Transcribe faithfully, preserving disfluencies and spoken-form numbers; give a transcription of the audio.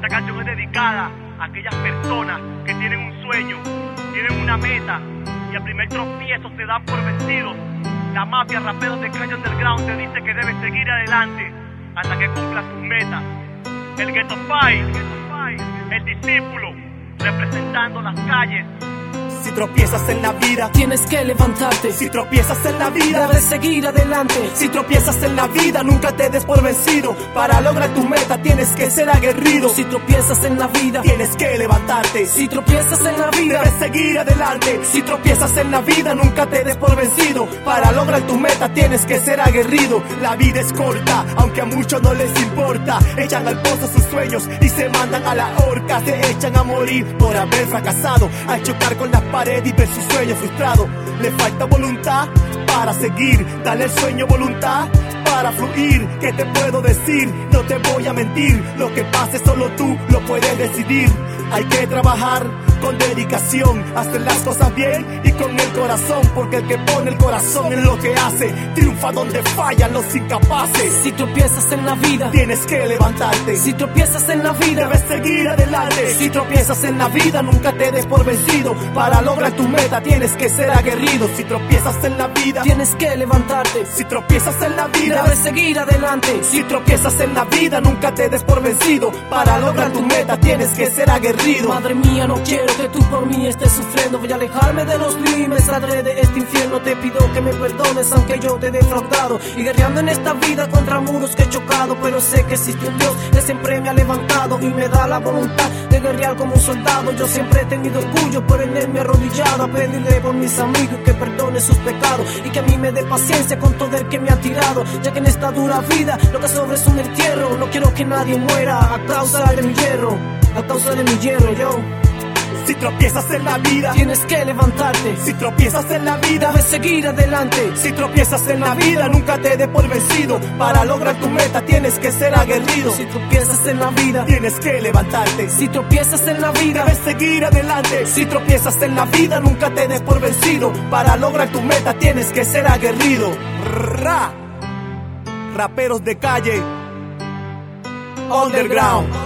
canción es dedicada a aquellas personas que tienen un sueño, tienen una meta y al primer tropiezo se dan por vencidos. La mafia raperos de calle underground te dice que debes seguir adelante hasta que cumplas tus metas. El Ghetto Fight, el discípulo, representando las calles. Si tropiezas en la vida, tienes que levantarte. Si tropiezas en la vida, debes seguir adelante. Si tropiezas en la vida, nunca te des por vencido. Para lograr tu meta tienes que ser aguerrido. Si tropiezas en la vida, tienes que levantarte. Si tropiezas en la vida, debes seguir adelante. Si tropiezas en la vida, nunca te des por vencido. Para lograr tu meta tienes que ser aguerrido. La vida es corta, aunque a muchos no les importa. Echan al pozo sus sueños y se mandan a la horca. Se echan a morir por haber fracasado, a chocar con las pared y ver su sueño frustrado. Le falta voluntad para seguir, dale al sueño voluntad para fluir. ¿Qué te puedo decir? No te voy a mentir, lo que pase solo tú lo puedes decidir. Hay que trabajar con dedicación, hacer las cosas bien y con el corazón, porque el que pone el corazón en lo que hace triunfa donde fallan los incapaces. Si tropiezas en la vida, tienes que levantarte. Si tropiezas en la vida, debes seguir adelante. Si tropiezas en la vida, nunca te des por vencido. Para lograr tu meta tienes que ser aguerrido. Si tropiezas en la vida, tienes que levantarte. Si tropiezas en la vida, debes seguir adelante. Si tropiezas en la vida, nunca te des por vencido. Para lograr tu meta tienes que ser aguerrido. Madre mía, no quiero que tú por mí estés sufriendo. Voy a alejarme de los líos y me saldré de este infierno. Te pido que me perdones aunque yo te he defraudado, y guerreando en esta vida contra muros que he chocado. Pero sé que existe un Dios que siempre me ha levantado y me da la voluntad de guerrear como un soldado. Yo siempre he tenido orgullo por en él me he arrodillado a pedirle por mis amigos que perdone sus pecados y que a mí me dé paciencia con todo el que me ha tirado, ya que en esta dura vida lo que sobra es un entierro. No quiero que nadie muera a causa de mi hierro, a causa de mi hierro, yo. Si tropiezas en la vida, tienes que levantarte. Si tropiezas en la vida, debes seguir adelante. Si tropiezas en la vida, nunca te des por vencido. Para lograr tu meta tienes que ser aguerrido. Si tropiezas en la vida, tienes que levantarte. Si tropiezas en la vida, debes seguir adelante. Si tropiezas en la vida, nunca te des por vencido. Para lograr tu meta tienes que ser aguerrido. Ra. Raperos de calle underground.